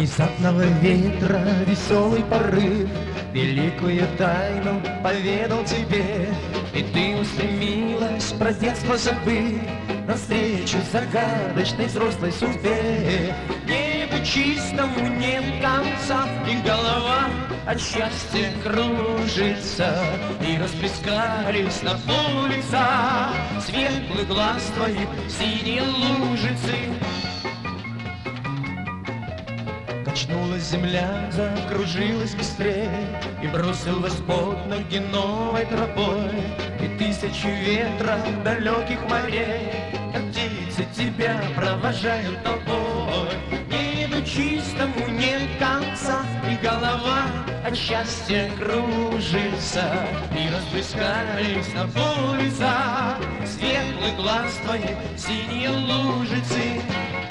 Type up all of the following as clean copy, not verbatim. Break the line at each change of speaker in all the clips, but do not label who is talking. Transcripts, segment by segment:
Внезапного ветра веселый порыв великую тайну поведал тебе, и ты устремилась про детство забыть навстречу загадочной взрослой судьбе. Небу чистому нет конца, и голова от счастья кружится, и расплескались на пол лица светлый глаз твоих синие лужицы. Качнулась земля, закружилась быстрее, и бросилась под ноги новой тропой, и тысячи ветров далеких морей, как птицы, тебя провожают толпой. Небу чистому нет конца, и голова от счастья кружится, и расплескались на пол лица светлый глаз твоих синие лужицы.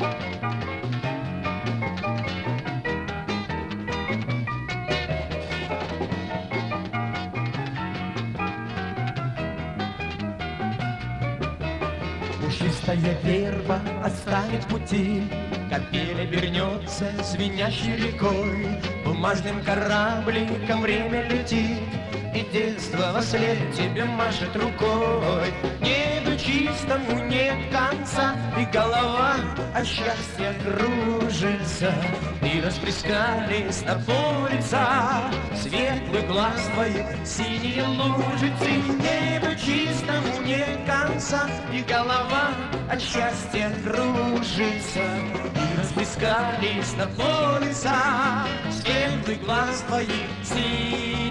Пушистая верба отстанет пути, капель обернется звенящей рекой, бумажным корабликом время летит, и детство вослед тебе машет рукой. Небу чистому нет конца, и голова от счастья кружится, и расплескались на пол лица светлый глаз твоих синие лужицы. Небу чистому нет конца, и голова от счастья кружится, и расплескались на пол лица светлый глаз твоих синих